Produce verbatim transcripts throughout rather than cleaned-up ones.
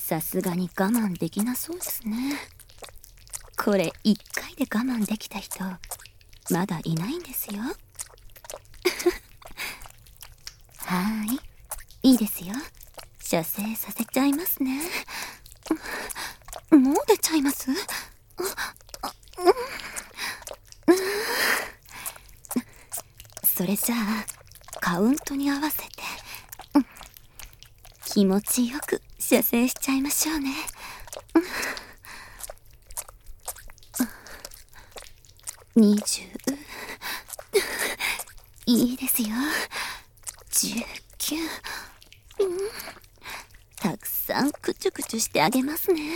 さすがに我慢できなそうですね。これいっかいで我慢できた人まだいないんですよ。はーい、いいですよ。射精させちゃいますね。もう出ちゃいます？それじゃあカウントに合わせて気持ちよく射精しちゃいましょうね。にじゅういいですよ。じゅうきゅう、うん、たくさんクチュクチュしてあげますね。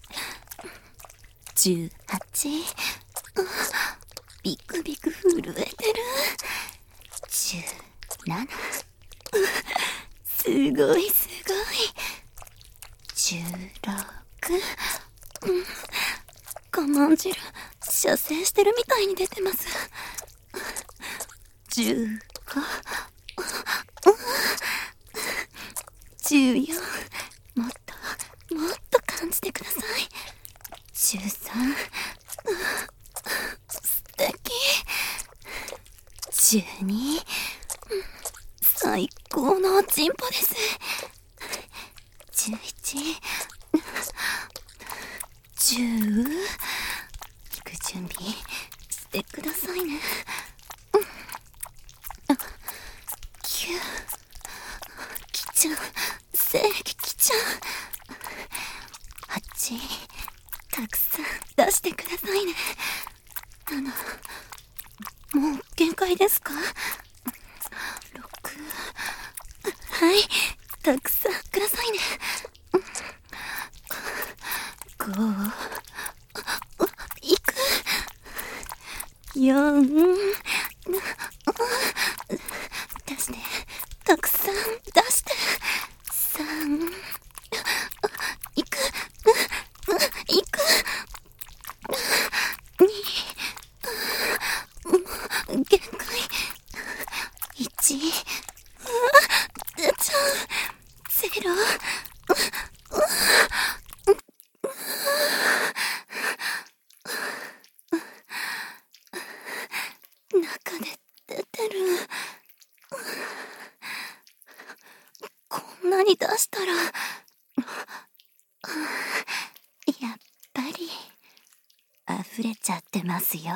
じゅうはち、ビクビク震えてる。じゅうなな、すごいすごい。じゅうろく、うん、我慢汁射精してるみたいに出てます。じゅうご、じゅうよん、もっともっと感じてください。じゅうさん、素敵。じゅうに、最高のチンポです。じゅういち、じゅう、引く準備してくださいね。きゅう、来ちゃう、精液来ちゃう。はち、たくさん出してくださいね。なな、もう限界ですか？ろく、はい、たくさんくださいね。ご、いく。よん、出して、たくさん出して。さん、いく、いく。に、もう限界。いち、出ちゃう。ゼロ、中で出てる。こんなに出したら、やっぱり溢れちゃってますよ。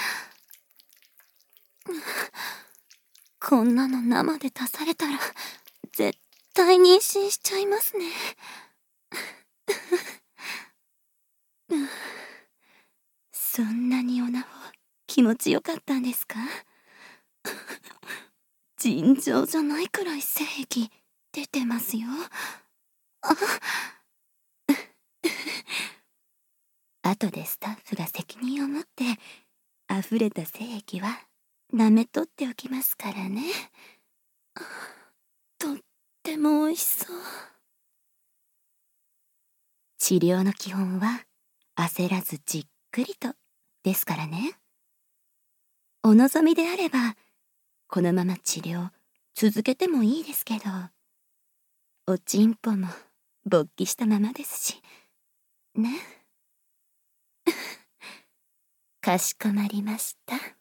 こんなの生で出されたら絶対妊娠しちゃいますね。そんなにおなほ気持ちよかったんですか？尋常じゃないくらい精液出てますよ。あ後でスタッフが責任を持って溢れた精液は舐めとっておきますからね。とっても美味しそう。治療の基本は焦らずじっくりとですからね。お望みであればこのまま治療続けてもいいですけど、おちんぽも勃起したままですしね。かしこまりました。